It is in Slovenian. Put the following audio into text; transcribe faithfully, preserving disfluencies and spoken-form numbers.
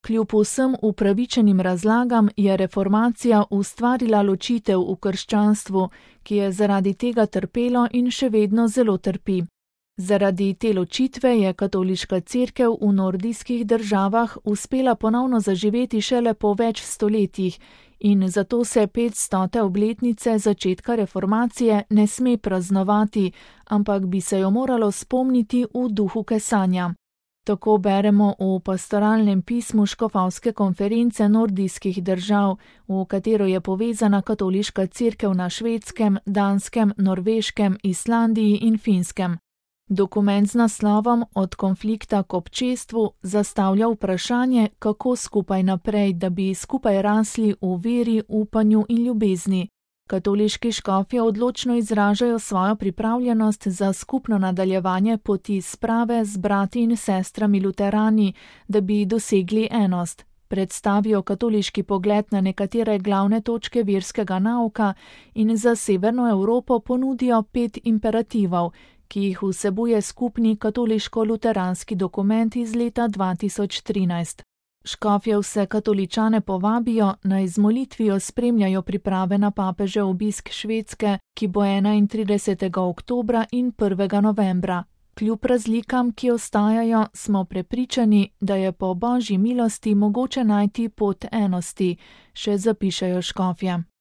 Kljub vsem upravičenim razlagam je reformacija ustvarila ločitev v krščanstvu, ki je zaradi tega trpelo in še vedno zelo trpi. Zaradi te ločitve je katoliška cerkev v nordijskih državah uspela ponovno zaživeti šele po več stoletjih in zato se petstote obletnice začetka reformacije ne sme praznovati, ampak bi se jo moralo spomniti v duhu kesanja. Tako beremo v pastoralnem pismu škofovske konference nordijskih držav, v katero je povezana katoliška cerkev na Švedskem, Danskem, Norveškem, Islandiji in Finskem. Dokument z naslovom Od konflikta k občestvu zastavlja vprašanje, kako skupaj naprej, da bi skupaj rasli v veri, upanju in ljubezni. Katoliški škofje odločno izražajo svojo pripravljenost za skupno nadaljevanje poti sprave z brati in sestrami luterani, da bi dosegli enost. Predstavijo katoliški pogled na nekatere glavne točke verskega nauka in za Severno Evropo ponudijo pet imperativov, ki jih vsebuje skupni katoliško-luteranski dokument iz leta dva tisoč trinajst. Škofje vse katoličane povabijo, naj z molitvijo spremljajo priprave na papežev obisk Švedske, ki bo enaintridesetega oktobra in prvega novembra. Kljub razlikam, ki ostajajo, smo prepričani, da je po božji milosti mogoče najti pot enosti, še zapišejo škofje.